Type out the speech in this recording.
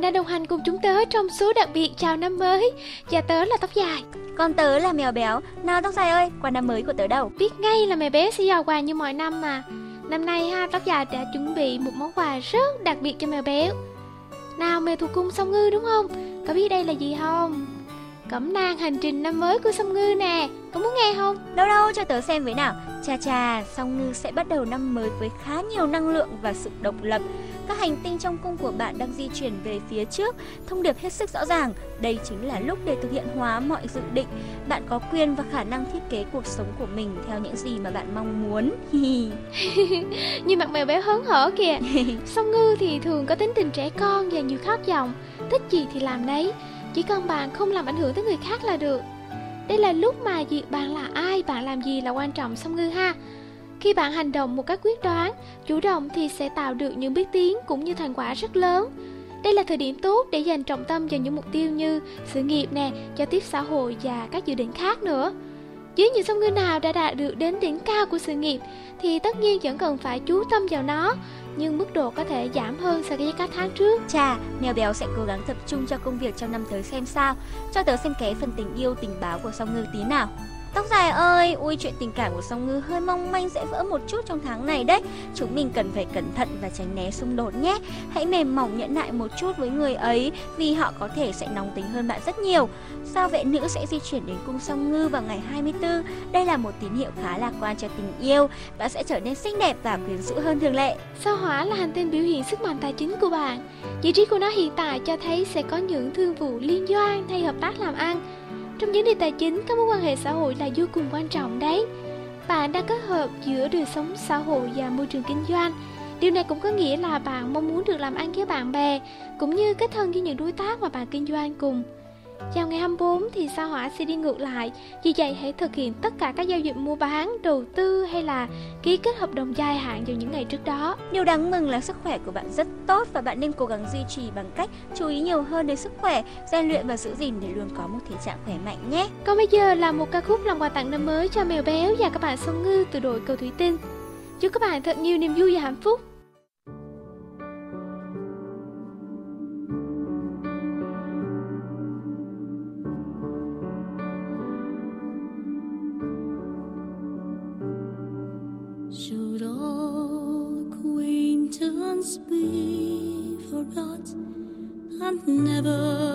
đã đồng hành cùng chúng tớ trong số đặc biệt chào năm mới. Và tớ là Tóc Dài. Còn tớ là Mèo Béo. Nào Tóc Dài ơi, quà năm mới của tớ đâu? Biết ngay là mẹ bé sẽ giàu quà như mọi năm mà. Năm nay Tóc Dài đã chuẩn bị một món quà rất đặc biệt cho mèo béo. Nào, mèo thuộc cung Song Ngư đúng không? Có biết đây là gì không? Cẩm nang hành trình năm mới của Song Ngư nè. Có muốn nghe không? Đâu đâu, cho tớ xem với nào. Chà, Song Ngư sẽ bắt đầu năm mới với khá nhiều năng lượng và sự độc lập. Các hành tinh trong cung của bạn đang di chuyển về phía trước. Thông điệp hết sức rõ ràng. Đây chính là lúc để thực hiện hóa mọi dự định. Bạn có quyền và khả năng thiết kế cuộc sống của mình theo những gì mà bạn mong muốn. Như mặt mèo béo hớn hở kìa. Song Ngư thì thường có tính tình trẻ con và nhiều khát vọng. Thích gì thì làm đấy. Chỉ cần bạn không làm ảnh hưởng tới người khác là được. Đây là lúc mà việc bạn là ai, bạn làm gì là quan trọng Song Ngư ha. Khi bạn hành động một cách quyết đoán, chủ động thì sẽ tạo được những bước tiến cũng như thành quả rất lớn. Đây là thời điểm tốt để dành trọng tâm vào những mục tiêu như sự nghiệp nè, giao tiếp xã hội và các dự định khác nữa. Với những Song Ngư nào đã đạt được đến đỉnh cao của sự nghiệp thì tất nhiên vẫn cần phải chú tâm vào nó, nhưng mức độ có thể giảm hơn so với các tháng trước. Chà, Mèo Béo sẽ cố gắng tập trung cho công việc trong năm tới xem sao. Cho tớ xem ké phần tình yêu tình báo của Song Ngư tí nào. Tóc Dài ơi, ui chuyện tình cảm của Song Ngư hơi mong manh sẽ vỡ một chút trong tháng này đấy. Chúng mình cần phải cẩn thận và tránh né xung đột nhé. Hãy mềm mỏng nhẫn nại một chút với người ấy vì họ có thể sẽ nóng tính hơn bạn rất nhiều. Sao Vệ Nữ sẽ di chuyển đến cung Song Ngư vào ngày 24. Đây là một tín hiệu khá lạc quan cho tình yêu. Bạn sẽ trở nên xinh đẹp và quyến rũ hơn thường lệ. Sao Hỏa là hành tinh biểu hiện sức mạnh tài chính của bạn. Vị trí của nó hiện tại cho thấy sẽ có những thương vụ liên doanh hay hợp tác làm ăn. Trong vấn đề tài chính, các mối quan hệ xã hội là vô cùng quan trọng đấy. Bạn đang kết hợp giữa đời sống xã hội và môi trường kinh doanh. Điều này cũng có nghĩa là bạn mong muốn được làm ăn với bạn bè, cũng như kết thân với những đối tác mà bạn kinh doanh cùng. Vào ngày 24 thì sao Hỏa sẽ đi ngược lại, vì vậy hãy thực hiện tất cả các giao dịch mua bán, đầu tư hay là ký kết hợp đồng dài hạn vào những ngày trước đó. Điều đáng mừng là sức khỏe của bạn rất tốt và bạn nên cố gắng duy trì bằng cách chú ý nhiều hơn đến sức khỏe, rèn luyện và giữ gìn để luôn có một thể trạng khỏe mạnh nhé. Còn bây giờ là một ca khúc làm quà tặng năm mới cho Mèo Béo và các bạn Song Ngư từ đội Cầu Thủy Tinh. Chúc các bạn thật nhiều niềm vui và hạnh phúc. Should all acquaintance be forgot and never